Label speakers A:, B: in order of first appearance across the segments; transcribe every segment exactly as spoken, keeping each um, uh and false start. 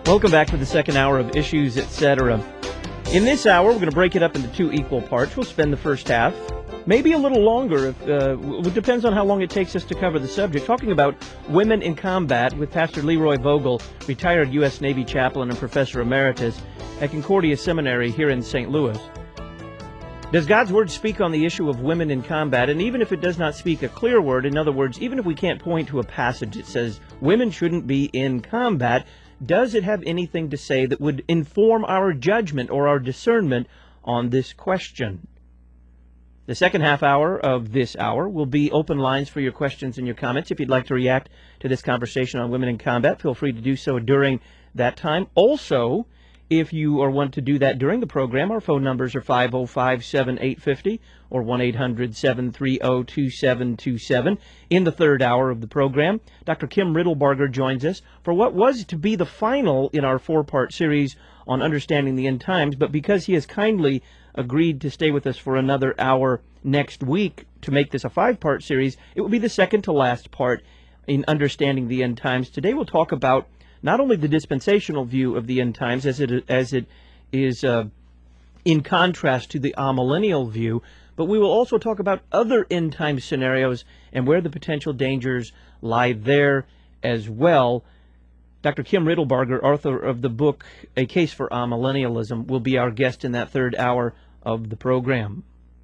A: Welcome back to the second hour of Issues, et cetera. In this hour, we're going to break it up into two equal parts. We'll spend the first half, maybe a little longer. If, uh, it depends on how long it takes us to cover the subject. Talking about women in combat with Pastor Leroy Vogel, retired U S Navy chaplain and professor emeritus at Concordia Seminary here in Saint Louis. Does God's Word speak on the issue of women in combat? And even if it does not speak a clear word, in other words, even if we can't point to a passage that says women shouldn't be in combat, does it have anything to say that would inform our judgment or our discernment on this question? The second half hour of this hour will be open lines for your questions and your comments. If you'd like to react to this conversation on women in combat, feel free to do so during that time. Also, if you are want to do that during the program, our phone numbers are five oh five, seven eight five oh or one eight hundred, seven three zero, two seven two seven. In the third hour of the program, Doctor Kim Riddlebarger joins us for what was to be the final in our four-part series on understanding the end times, but because he has kindly agreed to stay with us for another hour next week to make this a five-part series, it will be the second to last part in understanding the end times. Today we'll talk about not only the dispensational view of the end times as it as it is uh, in contrast to the amillennial view, but we will also talk about other end time scenarios and where the potential dangers lie there as well. Doctor Kim Riddlebarger, author of the book A Case for Amillennialism, will be our guest in that third hour of the program.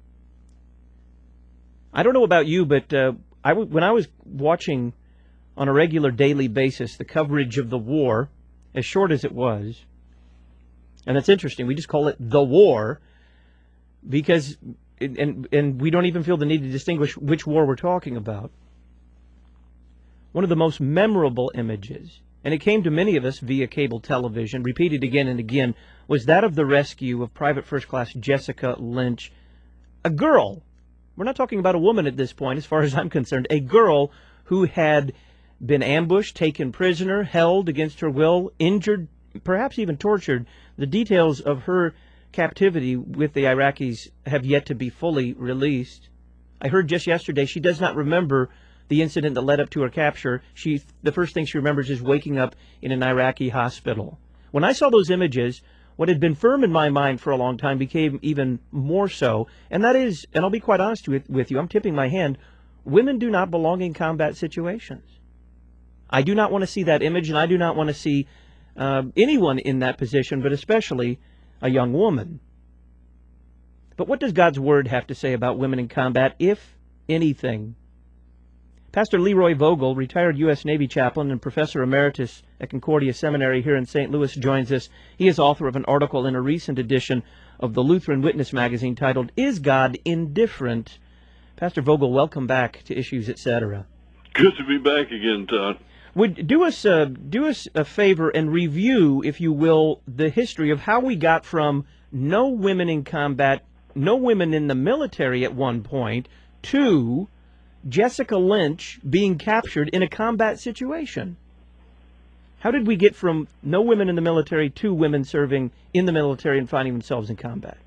A: I don't know about you, but uh, I w- when I was watching on a regular daily basis the coverage of the war, as short as it was, and that's interesting, we just call it the war, because, and, and we don't even feel the need to distinguish which war we're talking about. One of the most memorable images, and it came to many of us via cable television, repeated again and again, was that of the rescue of Private First Class Jessica Lynch, a girl. We're not talking about a woman at this point, as far as I'm concerned, a girl who had been ambushed, taken prisoner, held against her will, injured, perhaps even tortured. The details of her captivity with the Iraqis have yet to be fully released. I heard just yesterday she does not remember the incident that led up to her capture. She, the first thing she remembers is waking up in an Iraqi hospital. When I saw those images, what had been firm in my mind for a long time became even more so, and that is, and I'll be quite honest with, with you, I'm tipping my hand, women do not belong in combat situations. I do not want to see that image, and I do not want to see uh, anyone in that position, but especially a young woman. But what does God's Word have to say about women in combat, if anything? Pastor Leroy Vogel, retired U S Navy chaplain and professor emeritus at Concordia Seminary here in Saint Louis, joins us. He is author of an article in a recent edition of the Lutheran Witness magazine titled, Is God Indifferent? Pastor Vogel, welcome back to Issues, et cetera.
B: Good to be back again, Todd.
A: Would do us uh, do us a favor and review, if you will, the history of how we got from no women in combat, no women in the military at one point, to Jessica Lynch being captured in a combat situation. How did we get from no women in the military to women serving in the military and finding themselves in combat?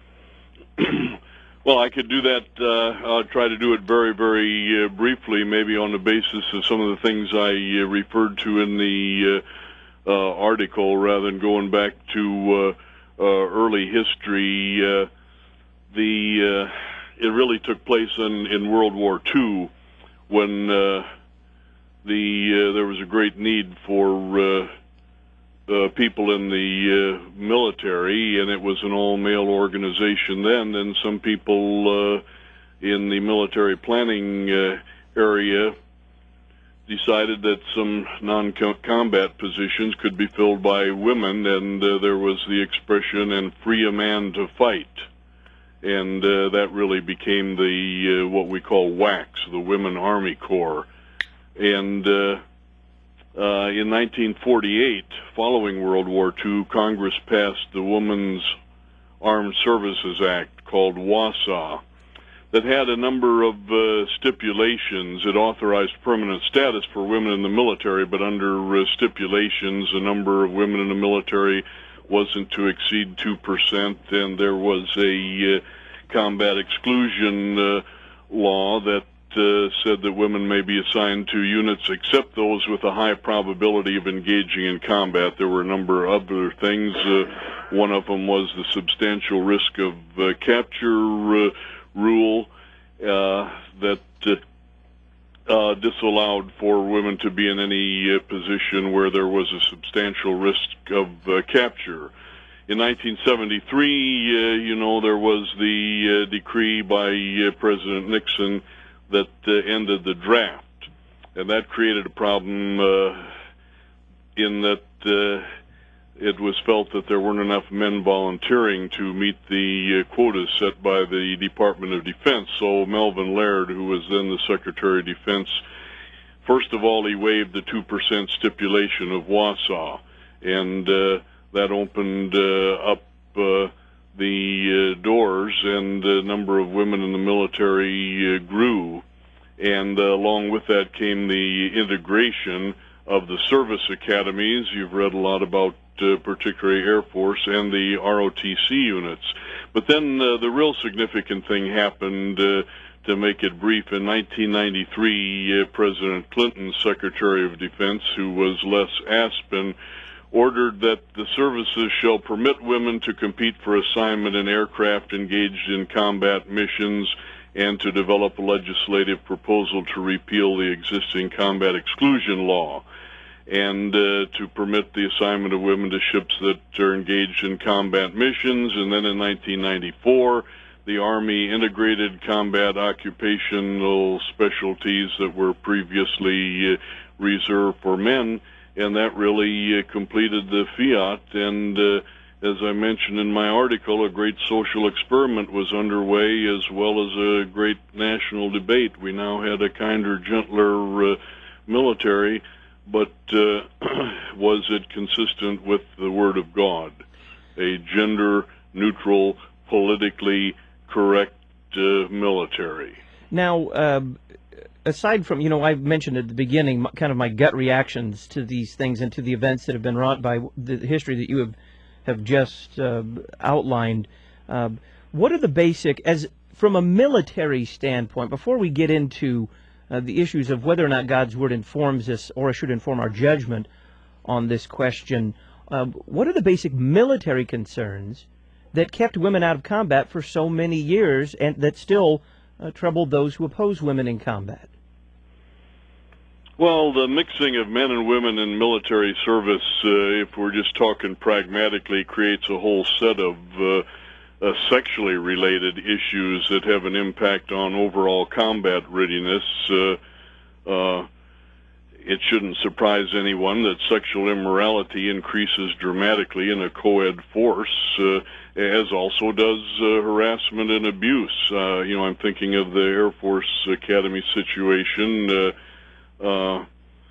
B: Well, I could do that. Uh, I'll try to do it very, very uh, briefly, maybe on the basis of some of the things I uh, referred to in the uh, uh, article, rather than going back to uh, uh, early history. Uh, the uh, it really took place in, in World War Two, when uh, the uh, there was a great need for uh, Uh, people in the uh, military, and it was an all-male organization then. And some people uh, in the military planning uh, area decided that some non-combat positions could be filled by women, and uh, there was the expression, and free a man to fight. And uh, that really became the uh, what we call WACS, the Women Army Corps. And uh, Uh, in nineteen forty-eight, following World War Two, Congress passed the Women's Armed Services Act, called WASA, that had a number of uh, stipulations. It authorized permanent status for women in the military, but under uh, stipulations, the number of women in the military wasn't to exceed two percent, and there was a uh, combat exclusion uh, law that uh, said that women may be assigned to units except those with a high probability of engaging in combat. There were a number of other things. Uh, one of them was the substantial risk of uh, capture uh, rule uh, that uh, uh, disallowed for women to be in any uh, position where there was a substantial risk of uh, capture. In nineteen seventy-three, uh, you know, there was the uh, decree by uh, President Nixon that uh, ended the draft, and that created a problem uh, in that uh, it was felt that there weren't enough men volunteering to meet the uh, quotas set by the Department of Defense. So Melvin Laird, who was then the Secretary of Defense, first of all, he waived the two percent stipulation of Wausau, and uh, that opened uh, up uh, the uh, doors, and the number of women in the military uh, grew. And uh, along with that came the integration of the service academies. You've read a lot about uh, particularly Air Force and the R O T C units. But then uh, the real significant thing happened, uh, to make it brief. In nineteen ninety-three, uh, President Clinton, Secretary of Defense, who was Les Aspin, ordered that the services shall permit women to compete for assignment in aircraft engaged in combat missions, and to develop a legislative proposal to repeal the existing combat exclusion law, and uh, to permit the assignment of women to ships that are engaged in combat missions. And then in nineteen ninety-four, the Army integrated combat occupational specialties that were previously uh, reserved for men, and that really uh, completed the fiat. And uh, as I mentioned in my article, a great social experiment was underway, as well as a great national debate. We now had a kinder, gentler uh, military, but uh, was it consistent with the Word of God? A gender-neutral, politically correct uh, military.
A: Now, uh, aside from, you know, I mentioned at the beginning kind of my gut reactions to these things and to the events that have been wrought by the history that you have have just uh, outlined. Uh, what are the basic, as from a military standpoint, before we get into uh, the issues of whether or not God's Word informs us or should inform our judgment on this question, uh, what are the basic military concerns that kept women out of combat for so many years and that still uh, troubled those who oppose women in combat?
B: Well, the mixing of men and women in military service, uh, if we're just talking pragmatically, creates a whole set of uh, uh, sexually related issues that have an impact on overall combat readiness. Uh, uh, it shouldn't surprise anyone that sexual immorality increases dramatically in a co-ed force, uh, as also does uh, harassment and abuse. Uh, you know, I'm thinking of the Air Force Academy situation, uh, Uh,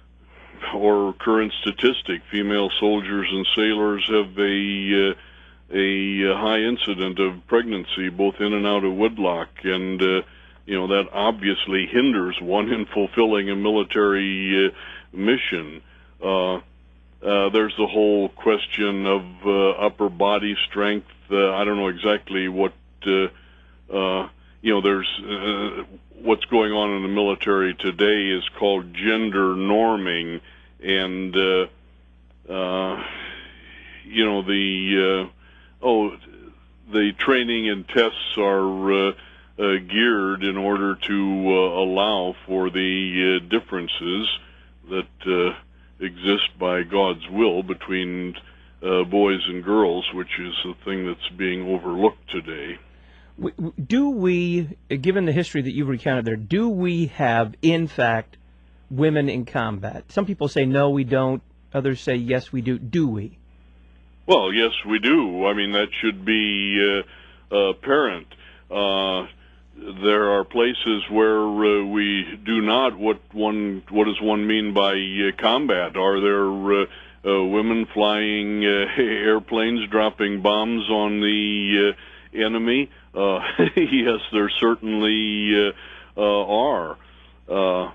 B: or current statistic: female soldiers and sailors have a uh, a high incident of pregnancy, both in and out of wedlock, and uh, you know that obviously hinders one in fulfilling a military uh, mission. Uh, uh, there's the whole question of uh, upper body strength. Uh, I don't know exactly what uh, uh, you know. There's uh, what's going on in the military today is called gender norming, and uh, uh, you know the uh, oh the training and tests are uh, uh, geared in order to uh, allow for the uh, differences that uh, exist by God's will between uh, boys and girls, which is the thing that's being overlooked today.
A: Do we, given the history that you've recounted there, do we have, in fact, women in combat? Some people say, no, we don't. Others say, yes, we do. Do we?
B: Well, yes, we do. I mean, that should be uh, apparent. Uh, there are places where uh, we do not. What one, what does one mean by uh, combat? Are there uh, uh, women flying uh, airplanes, dropping bombs on the uh, enemy? Uh, yes, there certainly uh, uh, are. Uh,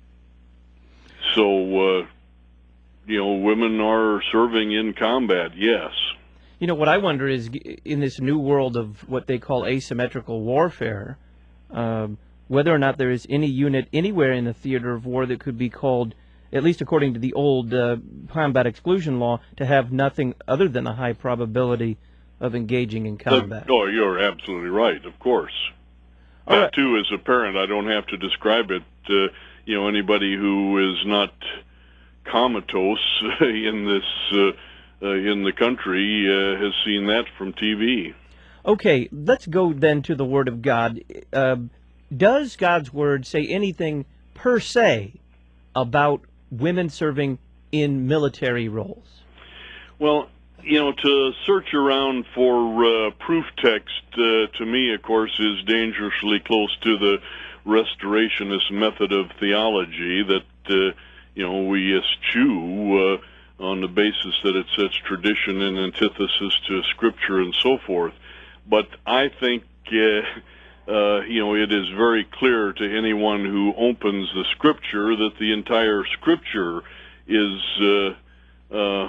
B: so, uh, you know, women are serving in combat, yes.
A: You know, what I wonder is, in this new world of what they call asymmetrical warfare, um, whether or not there is any unit anywhere in the theater of war that could be called, at least according to the old uh, combat exclusion law, to have nothing other than a high probability of engaging in combat.
B: That, oh, you're absolutely right, of course.
A: All
B: that,
A: right.
B: too, as a parent, I don't have to describe it. Uh, you know, anybody who is not comatose in this uh, uh, in the country uh, has seen that from T V.
A: Okay, let's go then to the Word of God. Uh, does God's Word say anything per se about women serving in military roles?
B: Well, you know, to search around for uh, proof text, uh, to me, of course, is dangerously close to the restorationist method of theology that, uh, you know, we eschew uh, on the basis that it sets tradition in antithesis to Scripture and so forth. But I think, uh, uh, you know, it is very clear to anyone who opens the Scripture that the entire Scripture is uh, uh,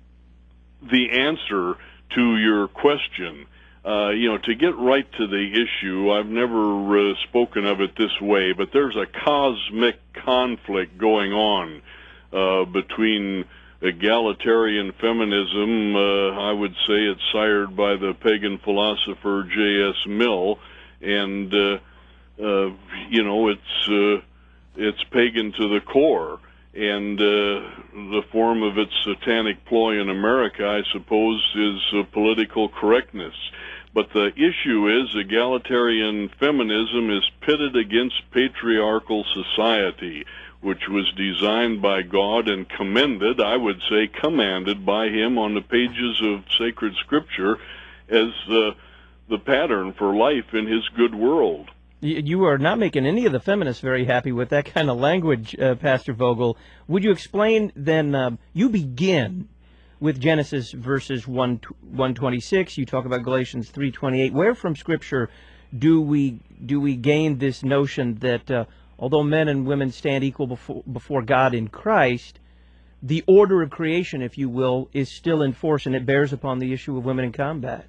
B: the answer to your question. Uh, you know, to get right to the issue, I've never uh, spoken of it this way, but there's a cosmic conflict going on uh, between egalitarian feminism. uh, I would say it's sired by the pagan philosopher J S Mill, and uh, uh, you know it's uh, it's pagan to the core, and uh, the form of its satanic ploy in America, I suppose, is uh, political correctness. But the issue is egalitarian feminism is pitted against patriarchal society, which was designed by God and commended, I would say commanded by Him on the pages of sacred Scripture as uh, the pattern for life in His good world.
A: You are not making any of the feminists very happy with that kind of language, uh, Pastor Vogel. Would you explain then, uh, you begin with Genesis verses one twenty-six, you talk about Galatians three twenty-eight. Where from Scripture do we do we gain this notion that uh, although men and women stand equal before, before God in Christ, the order of creation, if you will, is still in force, and it bears upon the issue of women in combat?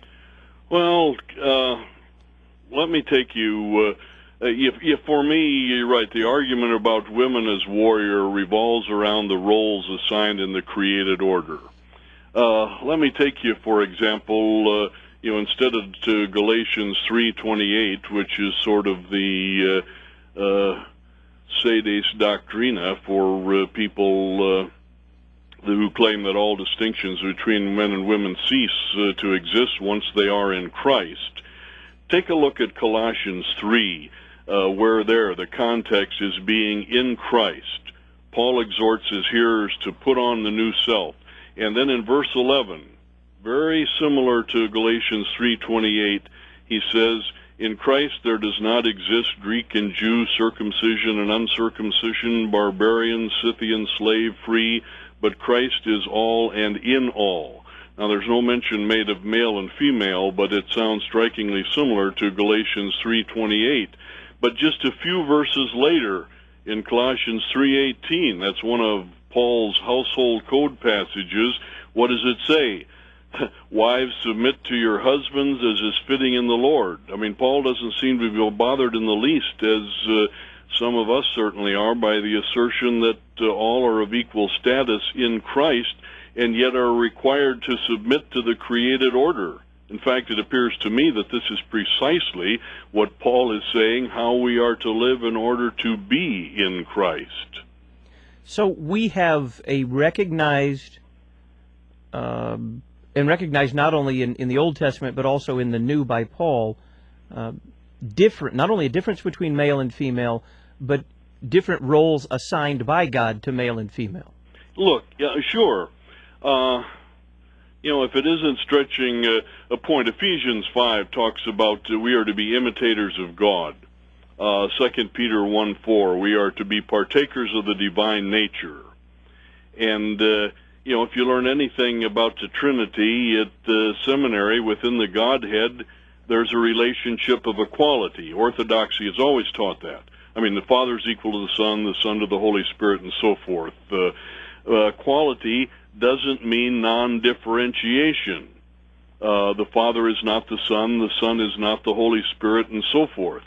B: Well, uh, let me take you... Uh, Uh, if, if for me, you're right, the argument about women as warrior revolves around the roles assigned in the created order. Uh, let me take you, for example, uh, you know, instead of to Galatians three twenty-eight, which is sort of the uh, uh, sedes doctrina for uh, people uh, who claim that all distinctions between men and women cease uh, to exist once they are in Christ. Take a look at Colossians three. Uh, where there the context is being in Christ. Paul exhorts his hearers to put on the new self. And then in verse eleven, very similar to Galatians three twenty-eight, he says, in Christ there does not exist Greek and Jew, circumcision and uncircumcision, barbarian, Scythian, slave, free, but Christ is all and in all. Now, there's no mention made of male and female, but it sounds strikingly similar to Galatians three twenty-eight. But just a few verses later, in Colossians three eighteen, that's one of Paul's household code passages, what does it say? Wives, submit to your husbands as is fitting in the Lord. I mean, Paul doesn't seem to be bothered in the least, as uh, some of us certainly are, by the assertion that uh, all are of equal status in Christ, and yet are required to submit to the created order. In fact, it appears to me that this is precisely what Paul is saying, how we are to live in order to be in Christ.
A: So we have a recognized, um, and recognized not only in, in the Old Testament, but also in the New by Paul, uh, different, not only a difference between male and female, but different roles assigned by God to male and female.
B: Look, yeah, sure. Uh, You know, if it isn't stretching uh, a point, Ephesians five talks about uh, we are to be imitators of God. Uh, Second Peter one four, we are to be partakers of the divine nature. And, uh, you know, if you learn anything about the Trinity at the seminary within the Godhead, there's a relationship of equality. Orthodoxy has always taught that. I mean, the Father is equal to the Son, the Son to the Holy Spirit, and so forth. Uh, uh, equality doesn't mean non-differentiation. Uh, the Father is not the Son, the Son is not the Holy Spirit, and so forth.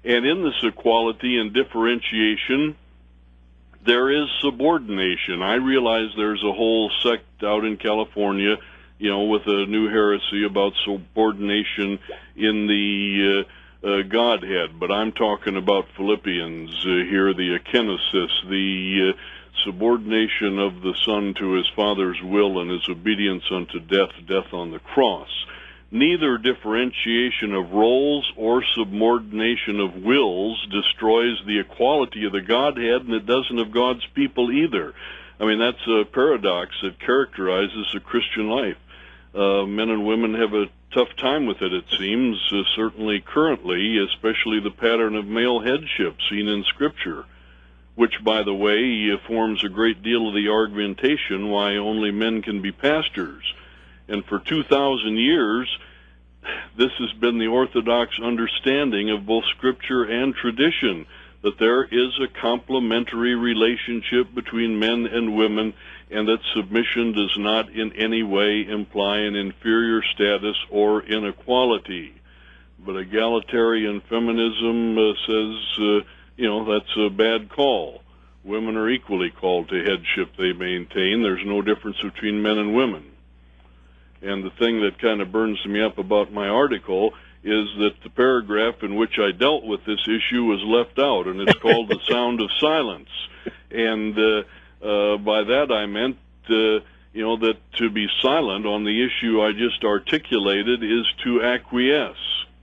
B: And in this equality and differentiation, there is subordination. I realize there's a whole sect out in California, you know, with a new heresy about subordination in the uh, uh, Godhead, but I'm talking about Philippians uh, here, the akenesis, the uh, subordination of the Son to his Father's will and his obedience unto death, death on the cross. Neither differentiation of roles or subordination of wills destroys the equality of the Godhead, and it doesn't of God's people either. I mean, that's a paradox that characterizes the Christian life. Uh, men and women have a tough time with it, it seems, uh, certainly currently, especially the pattern of male headship seen in Scripture, which, by the way, uh, forms a great deal of the argumentation why only men can be pastors. And for two thousand years, this has been the orthodox understanding of both Scripture and tradition, that there is a complementary relationship between men and women, and that submission does not in any way imply an inferior status or inequality. But egalitarian feminism uh, says, uh, you know, that's a bad call. Women are equally called to headship they maintain. There's no difference between men and women. And the thing that kind of burns me up about my article is that the paragraph in which I dealt with this issue was left out, and it's called The Sound of Silence. And uh, uh, by that I meant, uh, you know, that to be silent on the issue I just articulated is to acquiesce.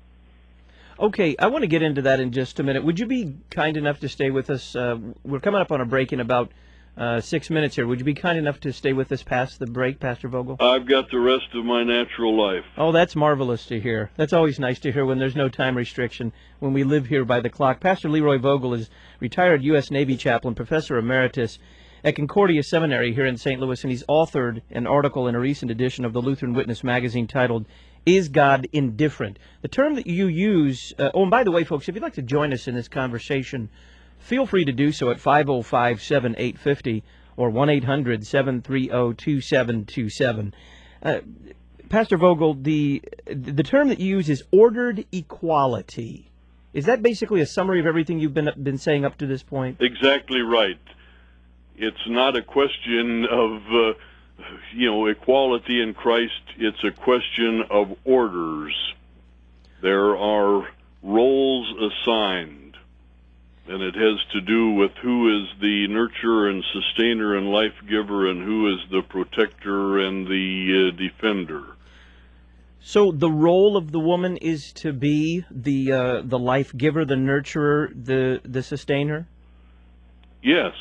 A: Okay, I want to get into that in just a minute. Would you be kind enough to stay with us? Uh, we're coming up on a break in about Uh, six minutes here. Would you be kind enough to stay with us past the break, Pastor Vogel?
B: I've got the rest of my natural life.
A: Oh, that's marvelous to hear. That's always nice to hear when there's no time restriction, when we live here by the clock. Pastor Leroy Vogel is retired U S Navy chaplain, professor emeritus at Concordia Seminary here in Saint Louis, and he's authored an article in a recent edition of the Lutheran Witness magazine titled, Is God Indifferent? The term that you use, uh, oh, and by the way, folks, if you'd like to join us in this conversation, feel free to do so at five oh five, seven eight five oh or one eight hundred, seven three oh, two seven two seven. Uh, Pastor Vogel, the the term that you use is ordered equality. Is that basically a summary of everything you've been been saying up to this point?
B: Exactly right. It's not a question of, uh, you know, equality in Christ. It's a question of orders. There are roles assigned, and it has to do with who is the nurturer and sustainer and life giver and who is the protector and the uh, defender.
A: So the role of the woman is to be the uh, the life giver, the nurturer, the the sustainer?
B: Yes.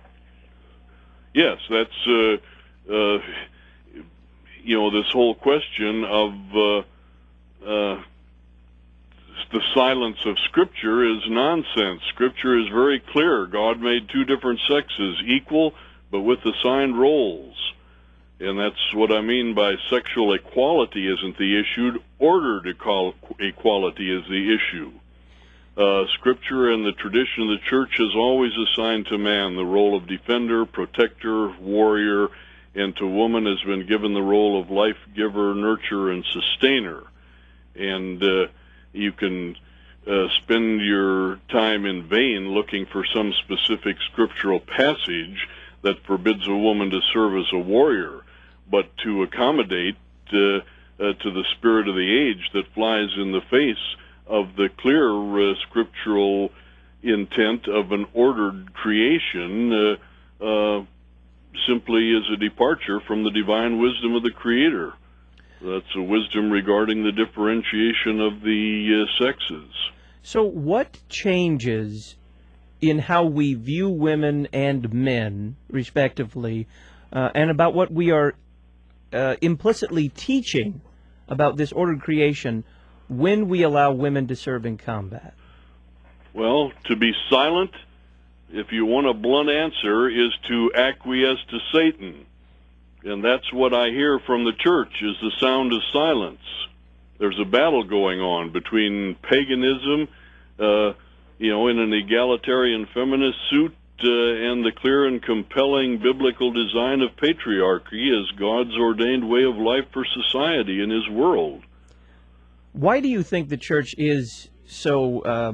B: Yes, that's, uh, uh, you know, this whole question of uh, uh, the silence of Scripture is nonsense. Scripture is very clear. God made two different sexes, equal, but with assigned roles. And that's what I mean by sexual equality isn't the issue. Ordered equality is the issue. Uh, Scripture and the tradition of the Church has always assigned to man the role of defender, protector, warrior, and to woman has been given the role of life giver, nurturer, and sustainer. And uh, you can uh, spend your time in vain looking for some specific scriptural passage that forbids a woman to serve as a warrior, but to accommodate uh, uh, to the spirit of the age that flies in the face of the clear uh, scriptural intent of an ordered creation uh, uh, simply is a departure from the divine wisdom of the Creator. That's a wisdom regarding the differentiation of the uh, sexes.
A: So what changes in how we view women and men, respectively, uh, and about what we are uh, implicitly teaching about this ordered creation when we allow women to serve in combat?
B: Well, to be silent, if you want a blunt answer, is to acquiesce to Satan. And that's what I hear from the church, is the sound of silence. There's a battle going on between paganism, uh, you know, in an egalitarian feminist suit, uh, and the clear and compelling biblical design of patriarchy as God's ordained way of life for society in His world.
A: Why do you think the church is so um,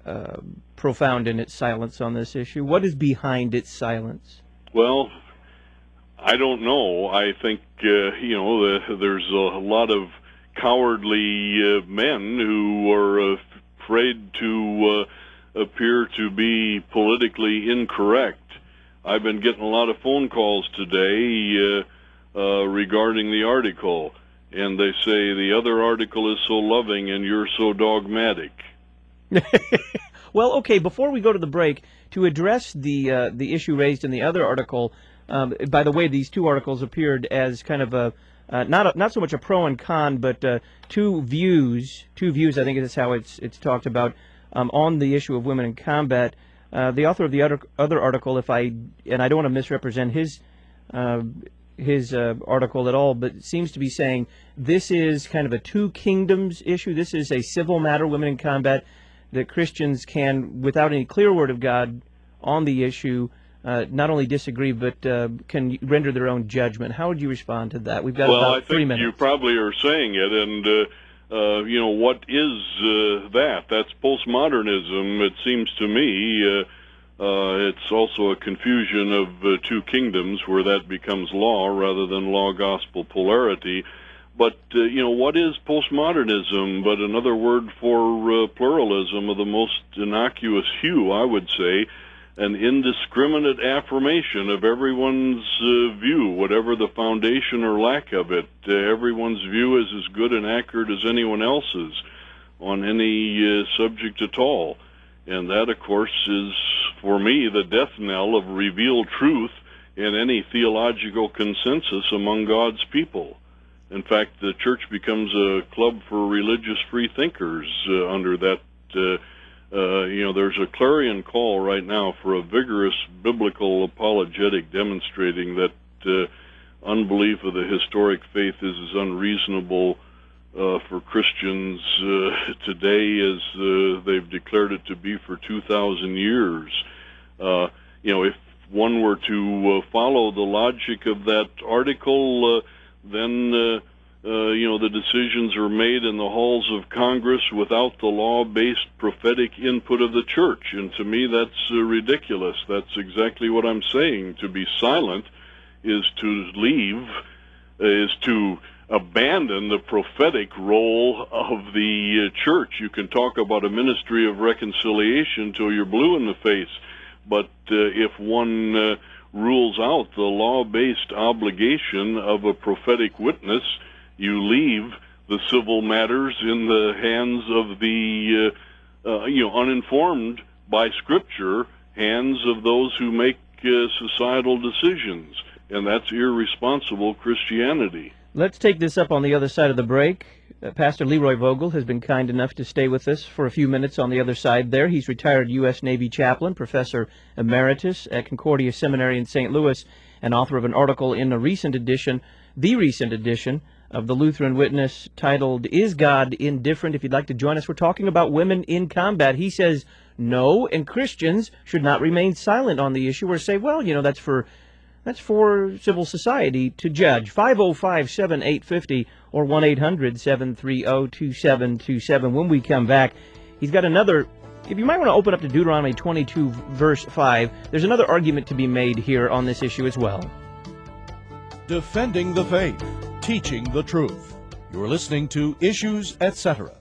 A: uh, profound in its silence on this issue. What is behind its silence?
B: Well, I don't know. I think, uh, you know, the, there's a lot of cowardly uh, men who are uh, afraid to uh, appear to be politically incorrect. I've been getting a lot of phone calls today uh, uh, regarding the article, and they say the other article is so loving and you're so dogmatic.
A: Well, okay, before we go to the break, to address the uh, the issue raised in the other article, um, by the way, these two articles appeared as kind of a, uh, not a, not so much a pro and con, but uh, two views, two views, I think is how it's it's talked about, um, on the issue of women in combat. Uh, the author of the other, other article, if I, and I don't want to misrepresent his uh, his uh, article at all, but seems to be saying this is kind of a two kingdoms issue. This is a civil matter, women in combat, that Christians can, without any clear word of God on the issue, uh, not only disagree, but uh, can render their own judgment. How would you respond to that? We've got
B: well,
A: about
B: I
A: three
B: think
A: minutes.
B: You probably are saying it, and, uh, uh, you know, what is uh, that? That's postmodernism, it seems to me. Uh, uh, it's also a confusion of uh, two kingdoms where that becomes law rather than law-gospel polarity. But, uh, you know, what is postmodernism but another word for uh, pluralism of the most innocuous hue, I would say, an indiscriminate affirmation of everyone's uh, view, whatever the foundation or lack of it. Uh, everyone's view is as good and accurate as anyone else's on any uh, subject at all. And that, of course, is, for me, the death knell of revealed truth in any theological consensus among God's people. In fact, the church becomes a club for religious free thinkers uh, under that. Uh, uh, you know, there's a clarion call right now for a vigorous biblical apologetic demonstrating that uh, unbelief of the historic faith is as unreasonable uh, for Christians uh, today as uh, they've declared it to be for two thousand years. Uh, you know, if one were to uh, follow the logic of that article, uh, then, uh, uh, you know, the decisions are made in the halls of Congress without the law-based prophetic input of the church. And to me, that's uh, ridiculous. That's exactly what I'm saying. To be silent is to leave, is to abandon the prophetic role of the uh, church. You can talk about a ministry of reconciliation till you're blue in the face, but uh, if one uh, rules out the law-based obligation of a prophetic witness, you leave the civil matters in the hands of the, uh, uh, you know, uninformed by Scripture, hands of those who make uh, societal decisions, and that's irresponsible Christianity.
A: Let's take this up on the other side of the break. Uh, Pastor Leroy Vogel has been kind enough to stay with us for a few minutes on the other side there. He's retired U S Navy chaplain, professor emeritus at Concordia Seminary in Saint Louis, and author of an article in a recent edition, the recent edition, of the Lutheran Witness titled, Is God Indifferent? If you'd like to join us, we're talking about women in combat. He says no, and Christians should not remain silent on the issue or say, well, you know, that's for That's for civil society to judge. five oh five, seven eight five oh or one eight hundred, seven three zero, two seven two seven. When we come back, he's got another, if you might want to open up to Deuteronomy twenty-two, verse five, there's another argument to be made here on this issue as well.
C: Defending the faith, teaching the truth. You're listening to Issues, et cetera.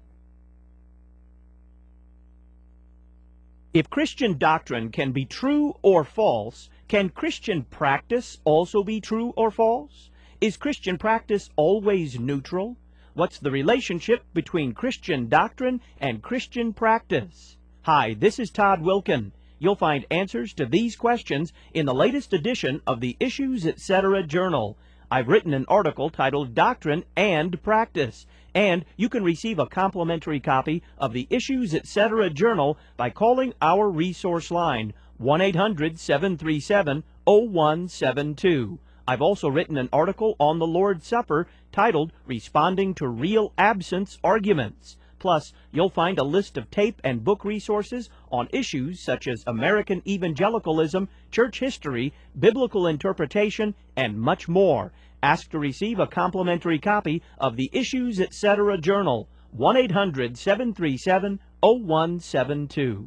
A: If Christian doctrine can be true or false, can Christian practice also be true or false? Is Christian practice always neutral? What's the relationship between Christian doctrine and Christian practice? Hi, this is Todd Wilkin. You'll find answers to these questions in the latest edition of the Issues, et cetera Journal. I've written an article titled Doctrine and Practice, and you can receive a complimentary copy of the Issues, et cetera Journal by calling our resource line, one eight hundred, seven three seven, oh one seven two. I've also written an article on the Lord's Supper titled Responding to Real Absence Arguments. Plus, you'll find a list of tape and book resources on issues such as American evangelicalism, church history, biblical interpretation, and much more. Ask to receive a complimentary copy of the Issues, et cetera Journal, one eight hundred, seven three seven, oh one seven two.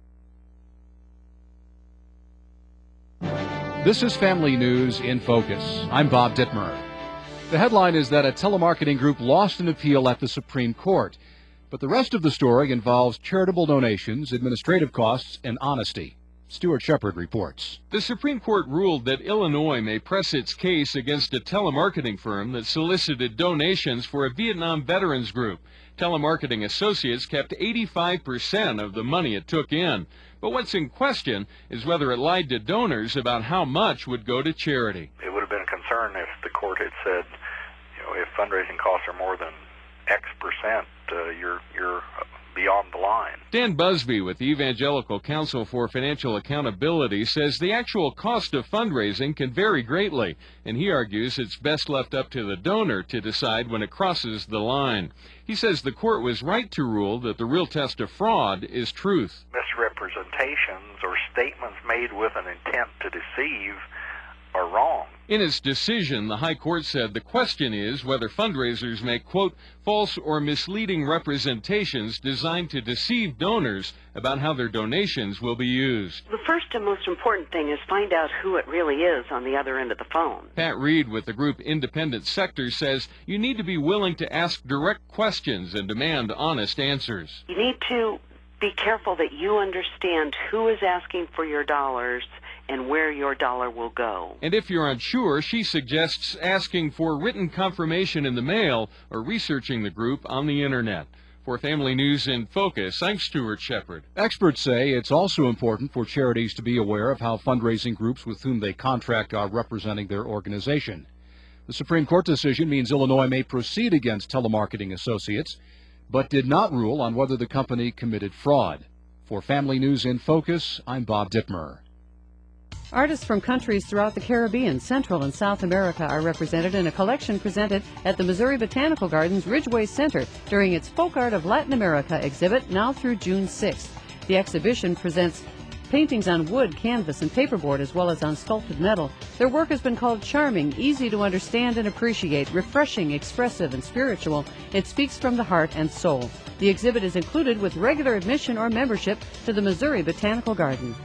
D: This is Family News in Focus. I'm Bob Dittmer. The headline is that a telemarketing group lost an appeal at the Supreme Court. But the rest of the story involves charitable donations, administrative costs, and honesty. Stuart Shepard reports.
E: The Supreme Court ruled that Illinois may press its case against a telemarketing firm that solicited donations for a Vietnam veterans group. Telemarketing Associates kept eighty-five percent of the money it took in. But what's in question is whether it lied to donors about how much would go to charity.
F: It would have been a concern if the court had said, you know, if fundraising costs are more than X percent, uh, you're you're beyond the line.
E: Dan Busby with the Evangelical Council for Financial Accountability says the actual cost of fundraising can vary greatly, and he argues it's best left up to the donor to decide when it crosses the line. He says the court was right to rule that the real test of fraud is truth.
F: Misrepresentations or statements made with an intent to deceive are wrong.
E: In its decision, the High Court said the question is whether fundraisers make, quote, false or misleading representations designed to deceive donors about how their donations will be used.
G: The first and most important thing is find out who it really is on the other end of the phone.
E: Pat Reed with the group Independent Sector says you need to be willing to ask direct questions and demand honest answers.
G: You need to be careful that you understand who is asking for your dollars and where your dollar will go.
E: And if you're unsure, she suggests asking for written confirmation in the mail or researching the group on the Internet. For Family News in Focus, I'm Stuart Shepard.
D: Experts say it's also important for charities to be aware of how fundraising groups with whom they contract are representing their organization. The Supreme Court decision means Illinois may proceed against Telemarketing Associates, but did not rule on whether the company committed fraud. For Family News in Focus, I'm Bob Dittmer.
H: Artists from countries throughout the Caribbean, Central and South America are represented in a collection presented at the Missouri Botanical Gardens Ridgeway Center during its Folk Art of Latin America exhibit now through June sixth. The exhibition presents paintings on wood, canvas, and paperboard, as well as on sculpted metal. Their work has been called charming, easy to understand and appreciate, refreshing, expressive, and spiritual. It speaks from the heart and soul. The exhibit is included with regular admission or membership to the Missouri Botanical Garden.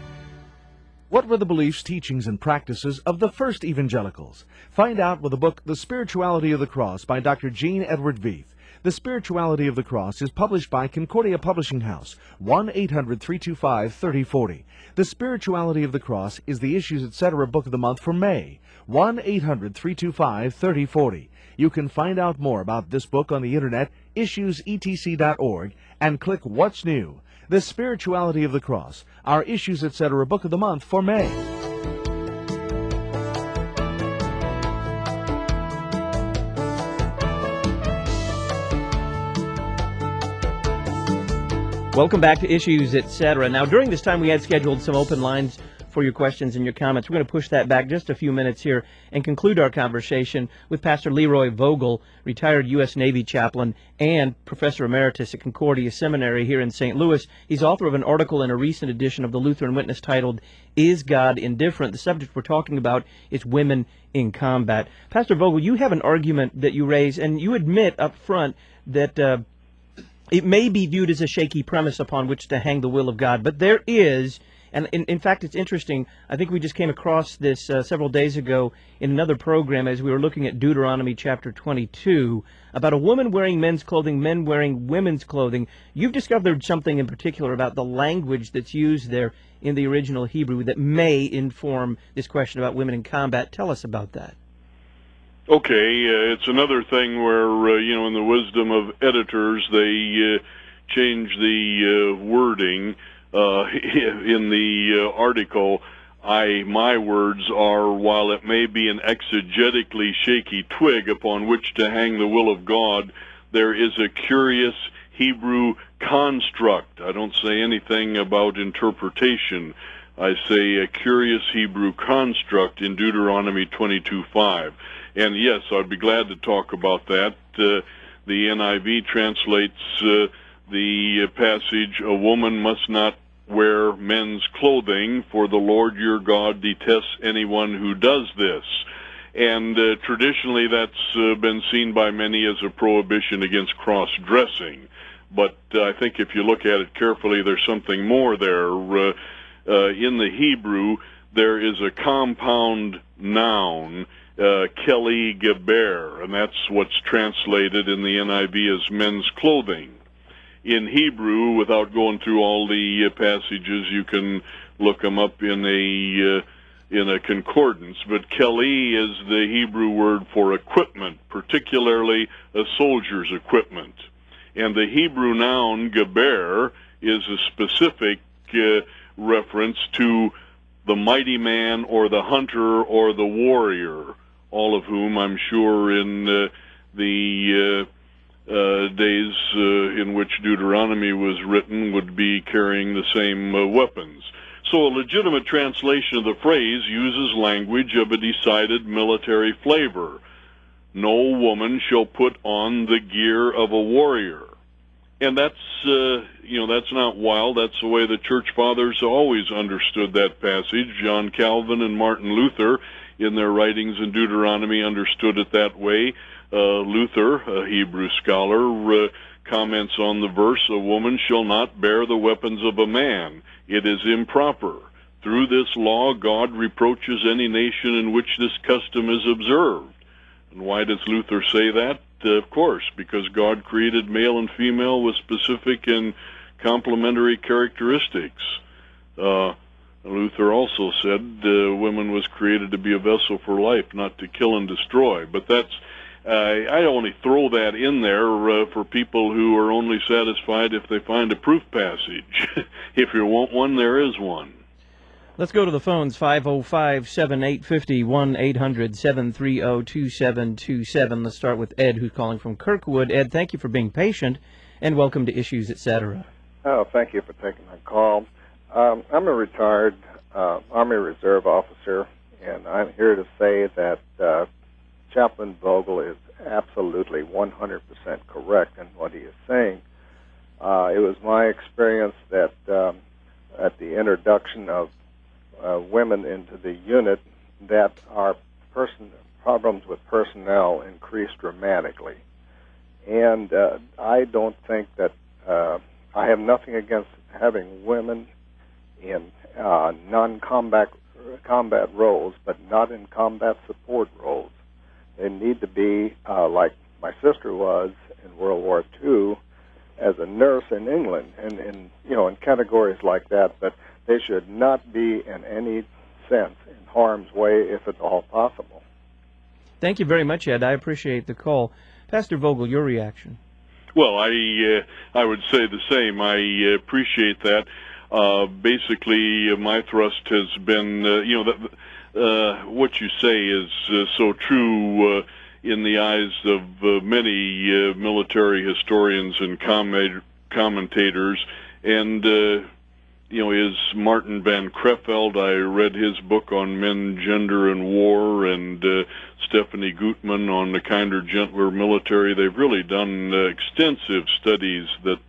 I: What were the beliefs, teachings, and practices of the first evangelicals? Find out with the book The Spirituality of the Cross by Doctor Gene Edward Veith. The Spirituality of the Cross is published by Concordia Publishing House, one eight hundred, three two five, three oh four oh. The Spirituality of the Cross is the Issues Etc. Book of the Month for May, one eight hundred, three two five, three oh four oh. You can find out more about this book on the Internet, issues e t c dot org, and click What's New. The Spirituality of the Cross, our Issues Etc. Book of the Month for May.
A: Welcome back to Issues Etc. Now, during this time, we had scheduled some open lines for your questions and your comments. We're going to push that back just a few minutes here and conclude our conversation with Pastor Leroy Vogel, retired U S Navy chaplain and professor emeritus at Concordia Seminary here in Saint Louis. He's author of an article in a recent edition of the Lutheran Witness titled, Is God Indifferent? The subject we're talking about is women in combat. Pastor Vogel, you have an argument that you raise, and you admit up front that uh, it may be viewed as a shaky premise upon which to hang the will of God, but there is. And in, in fact, it's interesting. I think we just came across this uh, several days ago in another program as we were looking at Deuteronomy chapter twenty-two about a woman wearing men's clothing, men wearing women's clothing. You've discovered something in particular about the language that's used there in the original Hebrew that may inform this question about women in combat. Tell us about that.
B: Okay, uh, it's another thing where, uh, you know, in the wisdom of editors, they uh, change the uh, wording. Uh, in the uh, article, I my words are, while it may be an exegetically shaky twig upon which to hang the will of God, there is a curious Hebrew construct. I don't say anything about interpretation. I say a curious Hebrew construct in Deuteronomy twenty-two five. And yes, I'd be glad to talk about that. Uh, the N I V translates uh, the passage, a woman must not wear men's clothing, for the Lord your God detests anyone who does this. And uh, traditionally that's uh, been seen by many as a prohibition against cross-dressing. but uh, I think if you look at it carefully, there's something more there. Uh, uh, in the Hebrew, there is a compound noun, uh, Kelly Geber, and that's what's translated in the N I V as men's clothing. In Hebrew, without going through all the uh, passages, you can look them up in a uh, in a concordance, but Kelly is the Hebrew word for equipment, particularly a soldier's equipment. And the Hebrew noun Geber is a specific uh, reference to the mighty man or the hunter or the warrior, all of whom I'm sure in uh, the uh, uh, days uh, in which Deuteronomy was written would be carrying the same uh, weapons. So a legitimate translation of the phrase uses language of a decided military flavor. No woman shall put on the gear of a warrior. And that's, uh, you know, that's not wild. That's the way the church fathers always understood that passage. John Calvin and Martin Luther, in their writings in Deuteronomy, understood it that way. Uh, Luther, a Hebrew scholar, uh, comments on the verse, a woman shall not bear the weapons of a man. It is improper. Through this law, God reproaches any nation in which this custom is observed. And why does Luther say that? Uh, of course, because God created male and female with specific and complementary characteristics. Uh, Luther also said uh, woman was created to be a vessel for life, not to kill and destroy. But that's Uh, I only throw that in there uh, for people who are only satisfied if they find a proof passage. If you want one, there is one.
A: Let's go to the phones, five oh five, seven eight five oh, one eight hundred, seven three oh, two seven two seven. Let's start with Ed, who's calling from Kirkwood. Ed, thank you for being patient, and welcome to Issues, et cetera.
J: Oh, thank you for taking my call. Um, I'm a retired uh, Army Reserve officer, and I'm here to say that uh, Chaplain Vogel is absolutely one hundred percent correct in what he is saying. Uh, it was my experience that um, at the introduction of uh, women into the unit, that our person problems with personnel increased dramatically. And uh, I don't think that uh, I have nothing against having women in uh, non-combat combat roles, but not in combat support roles. They need to be uh, like my sister was in World War Two as a nurse in England, and, and you know, in categories like that. But they should not be in any sense in harm's way, if at all possible.
A: Thank you very much, Ed. I appreciate the call. Pastor Vogel, your reaction?
B: Well, I uh, I would say the same. I uh, appreciate that. Uh, basically, uh, my thrust has been, uh, you know, that. Uh, what you say is uh, so true uh, in the eyes of uh, many uh, military historians and comment- commentators. And, uh, you know, is Martin Van Crefeld. I read his book on men, gender, and war, and uh, Stephanie Gutman on the kinder, gentler military. They've really done uh, extensive studies that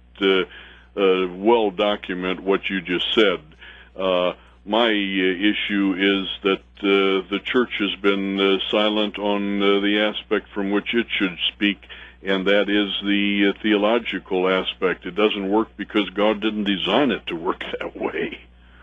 B: uh, uh, well document what you just said. Uh, My uh, issue is that uh, the church has been uh, silent on uh, the aspect from which it should speak, and that is the uh, theological aspect. It doesn't work because God didn't design it to work that way.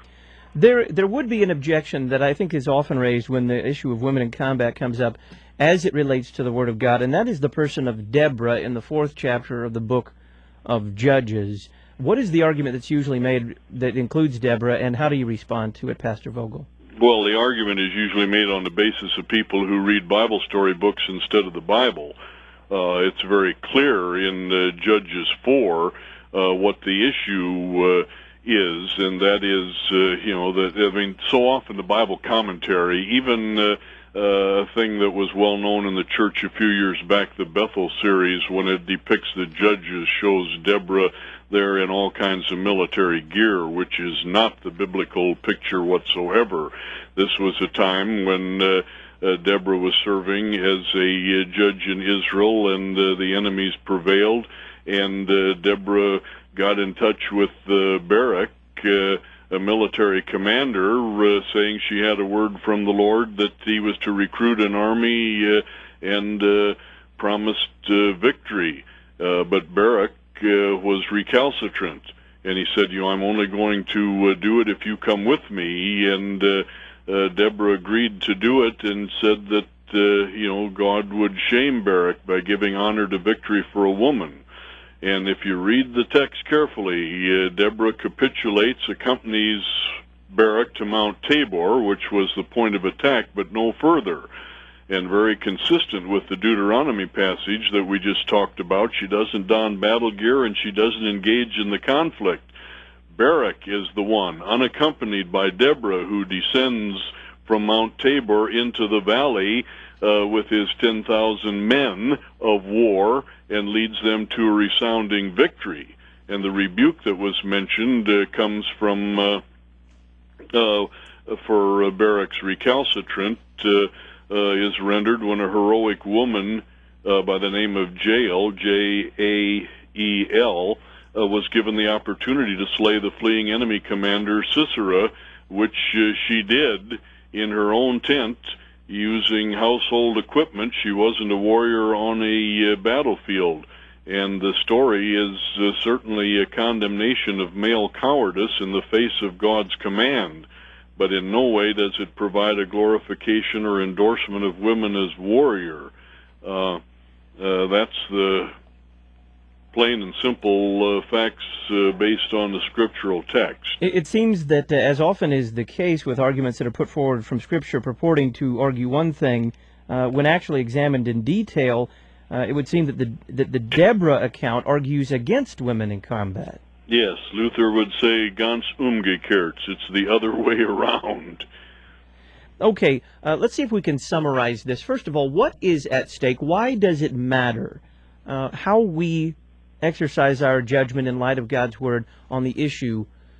A: There, there would be an objection that I think is often raised when the issue of women in combat comes up as it relates to the Word of God, and that is the person of Deborah in the fourth chapter of the book of Judges. What is the argument that's usually made that includes Deborah, and how do you respond to it, Pastor Vogel?
B: Well, the argument is usually made on the basis of people who read Bible story books instead of the Bible. Uh, it's very clear in uh, Judges four uh, what the issue uh, is, and that is, uh, you know, that I mean, so often the Bible commentary, even uh, uh, a thing that was well known in the church a few years back, the Bethel series, when it depicts the judges, shows Deborah there in all kinds of military gear, which is not the biblical picture whatsoever. This was a time when uh, uh, Deborah was serving as a uh, judge in Israel, and uh, the enemies prevailed, and uh, Deborah got in touch with uh, Barak, uh, a military commander, uh, saying she had a word from the Lord that he was to recruit an army uh, and uh, promised uh, victory. Uh, but Barak uh, was recalcitrant. And he said, you know, I'm only going to uh, do it if you come with me. And uh, uh, Deborah agreed to do it and said that, uh, you know, God would shame Barak by giving honor to victory for a woman. And if you read the text carefully, uh, Deborah capitulates, accompanies Barak to Mount Tabor, which was the point of attack, but no further. And very consistent with the Deuteronomy passage that we just talked about, she doesn't don battle gear and she doesn't engage in the conflict. Barak is the one, unaccompanied by Deborah, who descends from Mount Tabor into the valley uh, with his ten thousand men of war and leads them to a resounding victory. And the rebuke that was mentioned uh, comes from, uh, uh, for uh, Barak's recalcitrant, uh, Uh, is rendered when a heroic woman uh, by the name of Jael, J A E L, uh, was given the opportunity to slay the fleeing enemy commander Sisera, which uh, she did in her own tent using household equipment. She wasn't a warrior on a uh, battlefield. And the story is uh, certainly a condemnation of male cowardice in the face of God's command. But in no way does it provide a glorification or endorsement of women as warrior. Uh, uh, that's the plain and simple uh, facts uh, based on the scriptural text.
A: It, it seems that, uh, as often is the case with arguments that are put forward from Scripture purporting to argue one thing, uh, when actually examined in detail, uh, it would seem that the, that the Deborah account argues against women in combat.
B: Yes, Luther would say ganz umgekehrt. It's the other way around.
A: Okay, uh, let's see if we can summarize this. First of all, what is at stake? Why does it matter uh, how we exercise our judgment in light of God's Word on the issue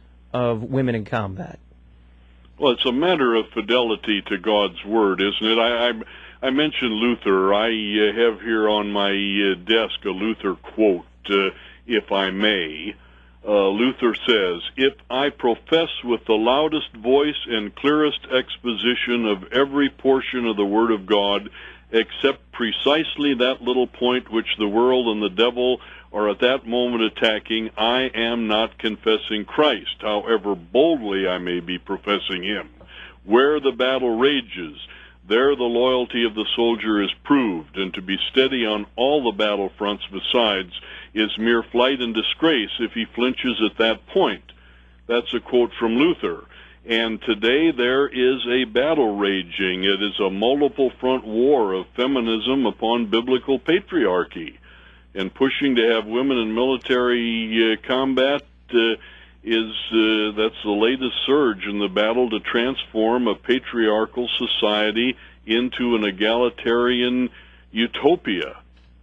A: of women in combat?
B: Well, it's a matter of fidelity to God's Word, isn't it? I, I, I mentioned Luther. I uh, have here on my uh, desk a Luther quote, uh, if I may. Uh, Luther says, "If I profess with the loudest voice and clearest exposition of every portion of the Word of God, except precisely that little point which the world and the devil are at that moment attacking, I am not confessing Christ, however boldly I may be professing Him. Where the battle rages, there the loyalty of the soldier is proved, and to be steady on all the battle fronts besides is mere flight and disgrace if he flinches at that point." That's a quote from Luther. And today there is a battle raging. It is a multiple front war of feminism upon biblical patriarchy. And pushing to have women in military uh, combat uh, is, uh, that's the latest surge in the battle to transform a patriarchal society into an egalitarian utopia.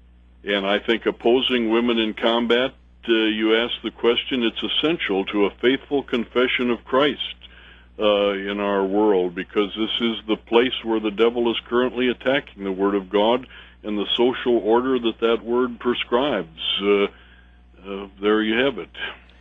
B: And I think opposing women in combat, uh, you ask the question, it's essential to a faithful confession of Christ uh, in our world, because this is the place where the devil is currently attacking the Word of God and the social order that that Word prescribes. Uh, uh, there you have it.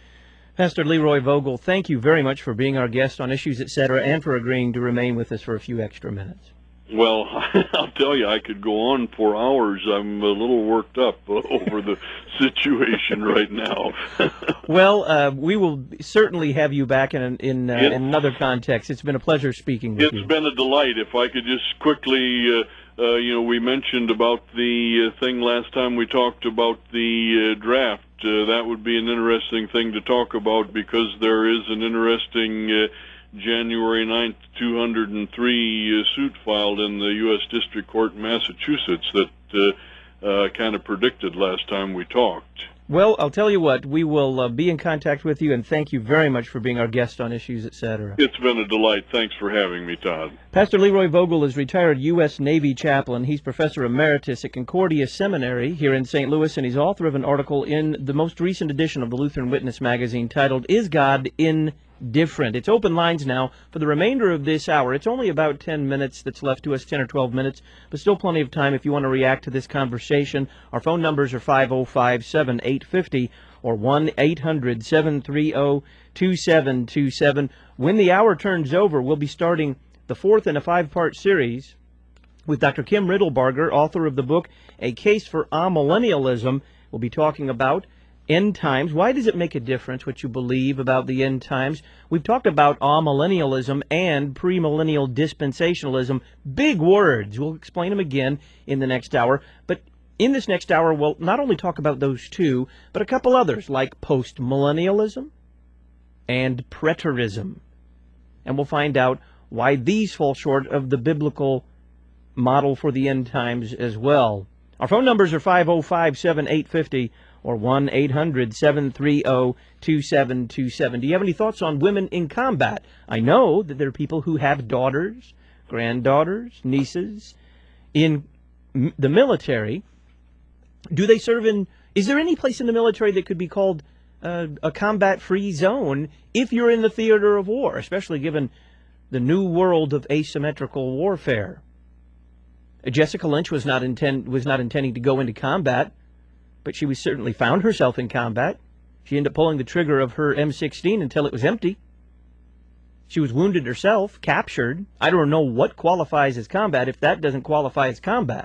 A: Pastor Leroy Vogel, thank you very much for being our guest on Issues, et cetera, and for agreeing to remain with us for a few extra minutes.
B: Well, I'll tell you, I could go on for hours. I'm a little worked up uh, over the situation right now.
A: Well, uh, we will certainly have you back in, in, uh, in another context. It's been a pleasure speaking with
B: it's
A: you.
B: It's been a delight. If I could just quickly, uh, uh, you know, we mentioned about the uh, thing last time we talked about the uh, draft. Uh, that would be an interesting thing to talk about, because there is an interesting uh, January ninth, two hundred three uh, suit filed in the U S District Court in Massachusetts that uh, uh, kind of predicted last time we talked.
A: Well, I'll tell you what, we will uh, be in contact with you, and thank you very much for being our guest on Issues, et cetera.
B: It's been a delight. Thanks for having me, Todd.
A: Pastor Leroy Vogel is retired U S Navy chaplain. He's professor emeritus at Concordia Seminary here in Saint Louis, and he's author of an article in the most recent edition of the Lutheran Witness magazine titled, "Is God Indifferent?" It's open lines now for the remainder of this hour. It's only about ten minutes that's left to us, ten or twelve minutes, but still plenty of time if you want to react to this conversation. Our phone numbers are five oh five, seven eight five oh or one eight hundred, seven three oh, two seven two seven. When the hour turns over, we'll be starting the fourth in a five-part series with Doctor Kim Riddlebarger, author of the book A Case for Amillennialism. We'll be talking about end times. Why does it make a difference what you believe about the end times? We've talked about amillennialism and premillennial dispensationalism. Big words. We'll explain them again in the next hour. But in this next hour, we'll not only talk about those two, but a couple others like postmillennialism and preterism. And we'll find out why these fall short of the biblical model for the end times as well. Our phone numbers are five oh five, seven eight five oh or one eight hundred, seven three zero, two seven two seven. Do you have any thoughts on women in combat? I know that there are people who have daughters, granddaughters, nieces in m- the military. Do they serve in... Is there any place in the military that could be called uh, a combat-free zone if you're in the theater of war, especially given the new world of asymmetrical warfare? Jessica Lynch was not intend was not intending to go into combat, but she was certainly found herself in combat. She ended up pulling the trigger of her M sixteen until it was empty. She was wounded herself, captured. I don't know what qualifies as combat if that doesn't qualify as combat.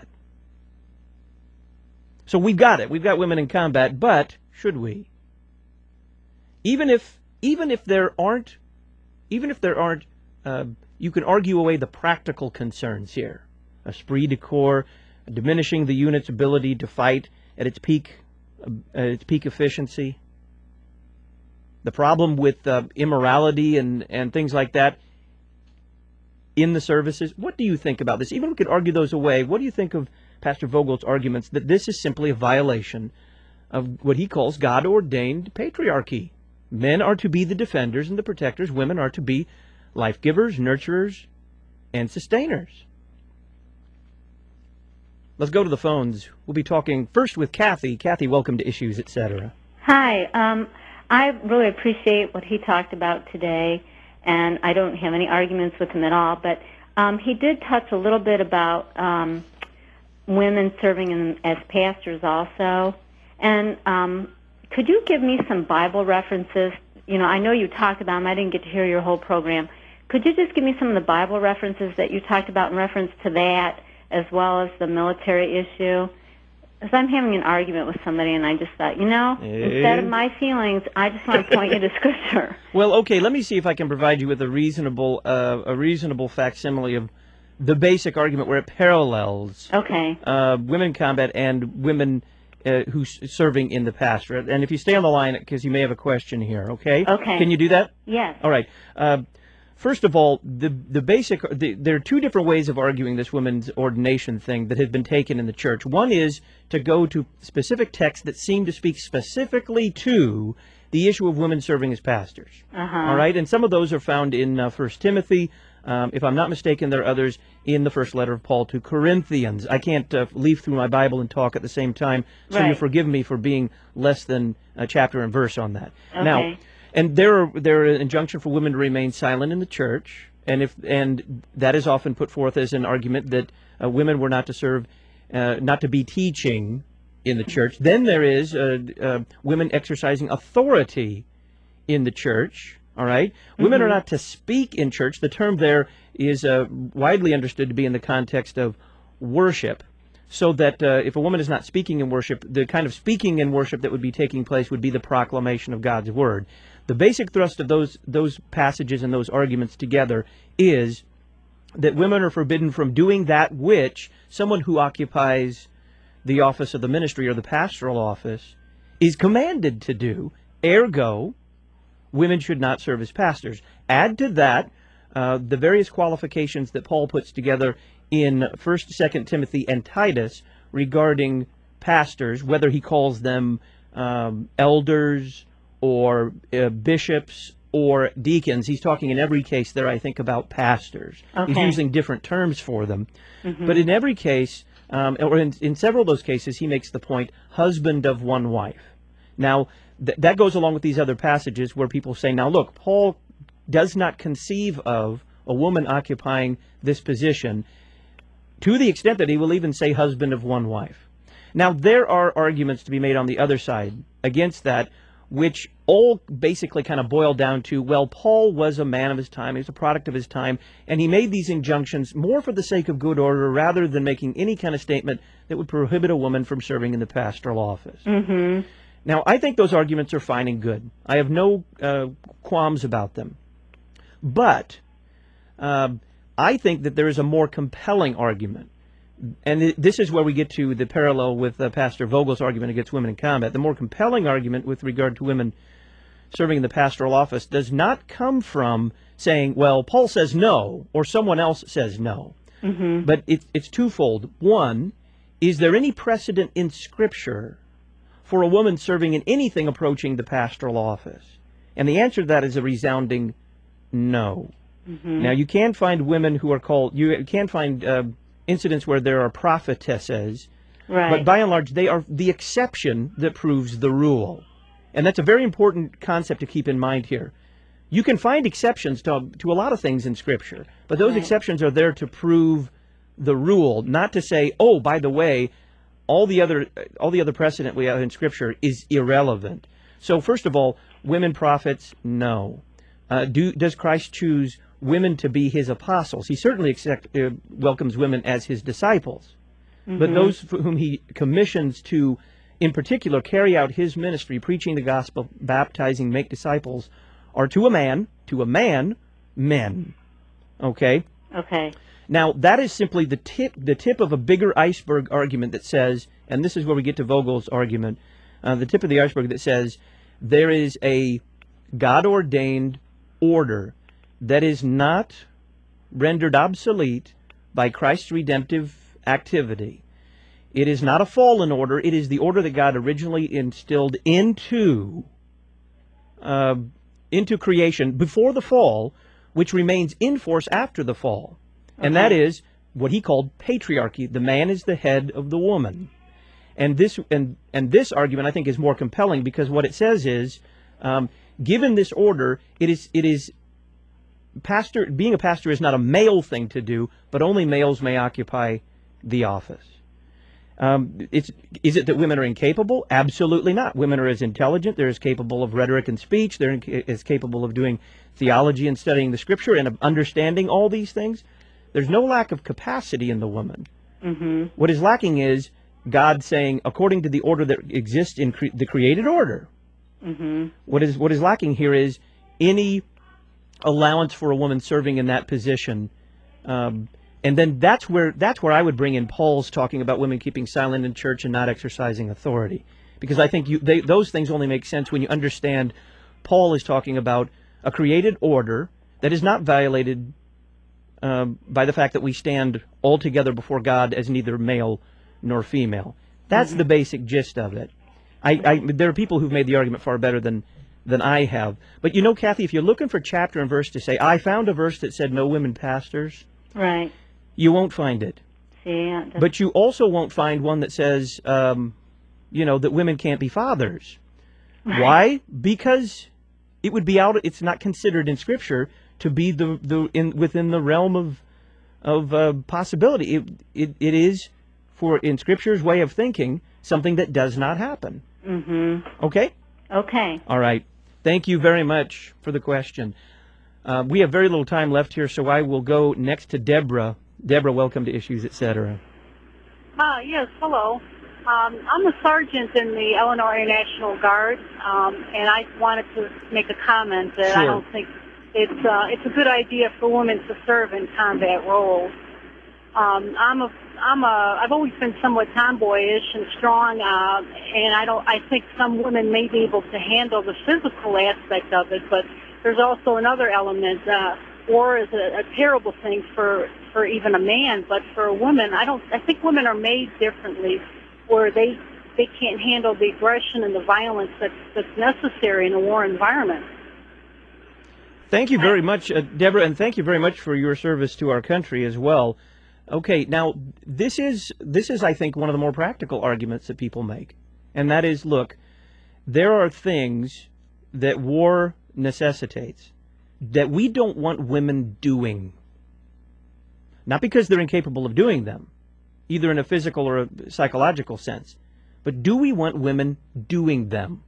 A: So we've got it. We've got women in combat, but should we? Even if even if there aren't, even if there aren't, uh, you can argue away the practical concerns here. Esprit de corps, diminishing the unit's ability to fight at its peak, uh, at its peak efficiency. The problem with uh, immorality and, and things like that in the services. What do you think about this? Even if we could argue those away, what do you think of Pastor Vogel's arguments that this is simply a violation of what he calls God-ordained patriarchy? Men are to be the defenders and the protectors. Women are to be life-givers, nurturers, and sustainers. Let's go to the phones. We'll be talking first with Kathy. Kathy, welcome to Issues, et cetera.
K: Hi. Um, I really appreciate what he talked about today, and I don't have any arguments with him at all, but um, he did touch a little bit about um, women serving in, as pastors also. And um, could you give me some Bible references? You know, I know you talked about them. I didn't get to hear your whole program. Could you just give me some of the Bible references that you talked about in reference to that, as well as the military issue? Because I'm having an argument with somebody, and I just thought, you know, instead of my feelings, I just want to point you to Scripture.
A: Well, okay, let me see if I can provide you with a reasonable, uh, a reasonable facsimile of the basic argument where it parallels
K: okay.
A: uh, women in combat and women uh, who's serving in the pastorate. And if you stay on the line, because you may have a question here, okay?
K: Okay.
A: Can you do that?
K: Yes.
A: All right. Uh, First of all, the the basic the, there are two different ways of arguing this women's ordination thing that have been taken in the church. One is to go to specific texts that seem to speak specifically to the issue of women serving as pastors.
K: Uh-huh.
A: All right, and some of those are found in uh, First Timothy. Um, if I'm not mistaken, there are others in the first letter of Paul to Corinthians. I can't uh, leaf through my Bible and talk at the same time, so
K: right.
A: you forgive me for being less than a chapter and verse on that.
K: Okay.
A: Now. And there are there are an injunction for women to remain silent in the church, and if and that is often put forth as an argument that uh, women were not to serve, uh, not to be teaching in the church. Then there is uh, uh, women exercising authority in the church. All right, mm-hmm. Women are not to speak in church. The term there is uh, widely understood to be in the context of worship. So that uh, if a woman is not speaking in worship, the kind of speaking in worship that would be taking place would be the proclamation of God's word. The basic thrust of those those passages and those arguments together is that women are forbidden from doing that which someone who occupies the office of the ministry or the pastoral office is commanded to do. Ergo, women should not serve as pastors. Add to that uh, the various qualifications that Paul puts together in First, Second Timothy, and Titus regarding pastors, whether he calls them um, elders or uh, bishops or deacons. He's talking in every case there, I think, about pastors.
K: Okay.
A: He's using different terms for them.
K: Mm-hmm.
A: But in every case, um, or in, in several of those cases, he makes the point, husband of one wife. Now, th- that goes along with these other passages where people say, now look, Paul does not conceive of a woman occupying this position to the extent that he will even say husband of one wife. Now, there are arguments to be made on the other side against that, which all basically kind of boil down to, well, Paul was a man of his time, he was a product of his time, and he made these injunctions more for the sake of good order rather than making any kind of statement that would prohibit a woman from serving in the pastoral office.
K: Mm-hmm.
A: Now, I think those arguments are fine and good. I have no uh, qualms about them. But uh, I think that there is a more compelling argument. And th- this is where we get to the parallel with uh, Pastor Vogel's argument against women in combat. The more compelling argument with regard to women serving in the pastoral office does not come from saying, well, Paul says no, or someone else says no.
K: Mm-hmm.
A: But it, it's twofold. One, is there any precedent in Scripture for a woman serving in anything approaching the pastoral office? And the answer to that is a resounding no.
K: Mm-hmm.
A: Now, you can find women who are called, you can find uh, incidents where there are prophetesses,
K: right.
A: but by and large, they are the exception that proves the rule. And that's a very important concept to keep in mind here. You can find exceptions to, to a lot of things in Scripture, but those
K: right.
A: exceptions are there to prove the rule, not to say, oh, by the way, all the other all the other precedent we have in Scripture is irrelevant. So first of all, women prophets, no. Uh, do, does Christ choose women to be his apostles? He certainly accept, uh, welcomes women as his disciples. Mm-hmm. But those for whom he commissions to, in particular, carry out his ministry, preaching the gospel, baptizing, make disciples, are to a man, to a man, men. Okay?
K: Okay.
A: Now, that is simply the tip the tip of a bigger iceberg argument that says, and this is where we get to Vogel's argument, uh, the tip of the iceberg that says there is a God-ordained order that is not rendered obsolete by Christ's redemptive activity. It is not a fallen order. It is the order that God originally instilled into, uh, into creation before the fall, which remains in force after the fall. And
K: okay.
A: that is what he called patriarchy. The man is the head of the woman. And this and and this argument, I think, is more compelling because what it says is, um, given this order, it is it is pastor being a pastor is not a male thing to do, but only males may occupy the office. Um, it's is it that women are incapable? Absolutely not. Women are as intelligent. They're as capable of rhetoric and speech. They're as capable of doing theology and studying the Scripture and of understanding all these things. There's no lack of capacity in the woman.
K: Mm-hmm.
A: What is lacking is God saying, according to the order that exists in cre- the created order.
K: Mm-hmm.
A: What is what is lacking here is any allowance for a woman serving in that position. Um, and then that's where that's where I would bring in Paul's talking about women keeping silent in church and not exercising authority, because I think you they, those things only make sense when you understand Paul is talking about a created order that is not violated Um, by the fact that we stand all together before God as neither male nor female. That's mm-hmm. the basic gist of it. I, I, there are people who've made the argument far better than, than I have. But you know, Kathy, if you're looking for chapter and verse to say, I found a verse that said no women pastors,
K: right,
A: you won't find it.
K: See, yeah,
A: but you also won't find one that says, um, you know, that women can't be fathers. Right. Why? Because it would be out. It's not considered in Scripture to be the, the in within the realm of of uh, possibility. It, it it is, for in Scripture's way of thinking, something that does not happen.
K: Mm-hmm.
A: Okay?
K: Okay.
A: All right. Thank you very much for the question. Uh, we have very little time left here, so I will go next to Deborah. Deborah, welcome to Issues, et cetera.
L: Uh, yes, hello. Um, I'm a sergeant in the Illinois National Guard, um, and I wanted to make a comment that
A: sure.
L: I don't think It's uh, it's a good idea for women to serve in combat roles. Um, I'm a I'm a I've always been somewhat tomboyish and strong, uh, and I don't I think some women may be able to handle the physical aspect of it, but there's also another element. Uh, war is a, a terrible thing for for even a man, but for a woman, I don't. I think women are made differently, where they they can't handle the aggression and the violence that's that's necessary in a war environment.
A: Thank you very much, uh, Deborah, and thank you very much for your service to our country as well. Okay, now, this is, this is, I think, one of the more practical arguments that people make, and that is, look, there are things that war necessitates that we don't want women doing, not because they're incapable of doing them, either in a physical or a psychological sense, but do we want women doing them?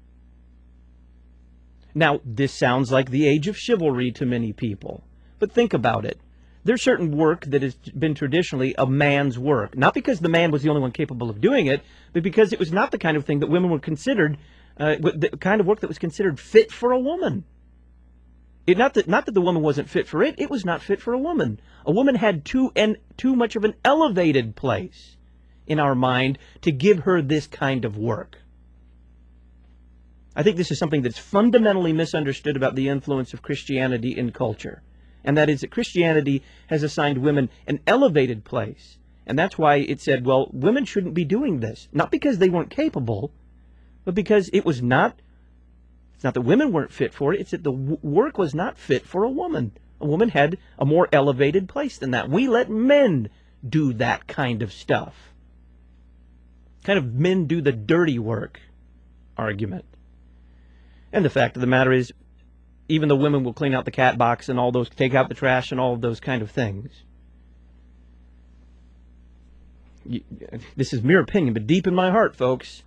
A: Now, this sounds like the age of chivalry to many people, but think about it. There's certain work that has been traditionally a man's work, not because the man was the only one capable of doing it, but because it was not the kind of thing that women were considered Uh, the kind of work that was considered fit for a woman. It, not that not that the woman wasn't fit for it, it was not fit for a woman. A woman had too and too much of an elevated place in our mind to give her this kind of work. I think this is something that's fundamentally misunderstood about the influence of Christianity in culture. And that is that Christianity has assigned women an elevated place. And that's why it said, well, women shouldn't be doing this. Not because they weren't capable, but because it was not, it's not that women weren't fit for it, it's that the w- work was not fit for a woman. A woman had a more elevated place than that. We let men do that kind of stuff. Kind of men do the dirty work argument. And the fact of the matter is, even the women will clean out the cat box and all those, take out the trash and all of those kind of things. You, this is mere opinion, but deep in my heart, folks,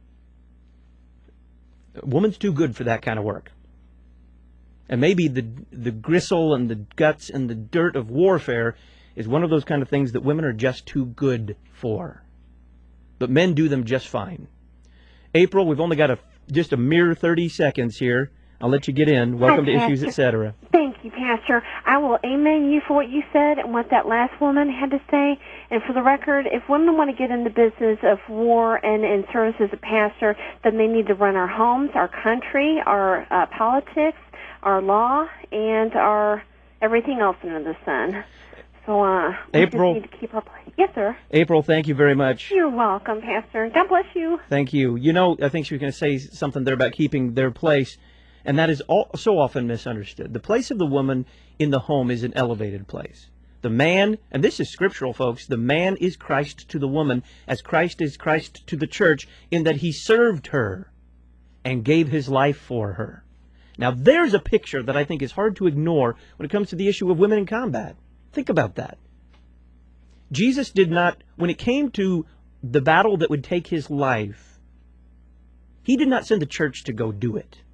A: a woman's too good for that kind of work. And maybe the the gristle and the guts and the dirt of warfare is one of those kind of things that women are just too good for. But men do them just fine. April, we've only got a just a mere thirty seconds here. I'll let you get in. Welcome
M: Hi,
A: to
M: Pastor.
A: Issues, et cetera.
M: Thank you, Pastor. I will amen you for what you said and what that last woman had to say. And for the record, if women want to get in the business of war and in service as a pastor, then they need to run our homes, our country, our uh, politics, our law, and our everything else under the sun. So uh, we
A: April,
M: just need to keep our place. Yes, sir.
A: April, thank you very much.
M: You're welcome, Pastor. God bless you.
A: Thank you. You know, I think she was going to say something there about keeping their place, and that is all, so often misunderstood. The place of the woman in the home is an elevated place. The man, and this is scriptural, folks, the man is Christ to the woman as Christ is Christ to the church in that he served her and gave his life for her. Now, there's a picture that I think is hard to ignore when it comes to the issue of women in combat. Think about that. Jesus did not, when it came to the battle that would take his life, he did not send the church to go do it.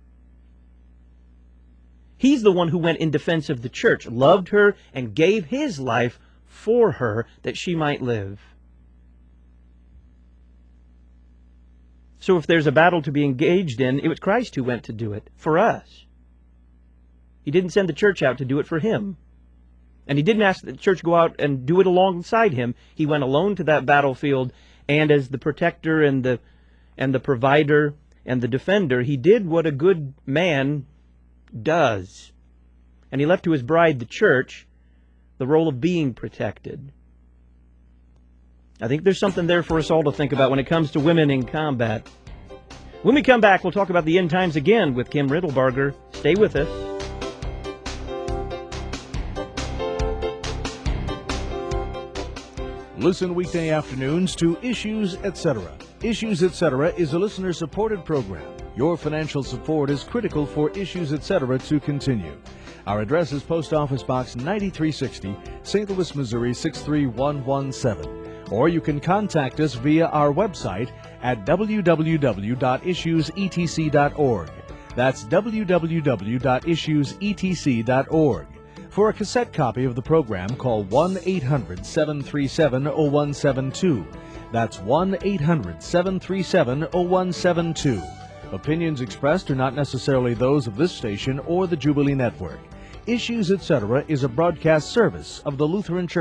A: He's the one who went in defense of the church, loved her, and gave his life for her that she might live. So if there's a battle to be engaged in, it was Christ who went to do it for us. He didn't send the church out to do it for him. And he didn't ask the church go out and do it alongside him. He went alone to that battlefield, and as the protector and the and the provider and the defender, he did what a good man does. And he left to his bride, the church, the role of being protected. I think there's something there for us all to think about when it comes to women in combat. When we come back, we'll talk about the end times again with Kim Riddlebarger. Stay with us.
I: Listen weekday afternoons to Issues, et cetera. Issues, et cetera is a listener-supported program. Your financial support is critical for Issues, et cetera to continue. Our address is Post Office Box ninety-three sixty, Saint Louis, Missouri six three one one seven. Or you can contact us via our website at w w w dot issues e t c dot org. That's w w w dot issues e t c dot org. For a cassette copy of the program, call one eight hundred seven three seven oh one seven two. That's one eight hundred seven three seven oh one seven two. Opinions expressed are not necessarily those of this station or the Jubilee Network. Issues, et cetera is a broadcast service of the Lutheran Church.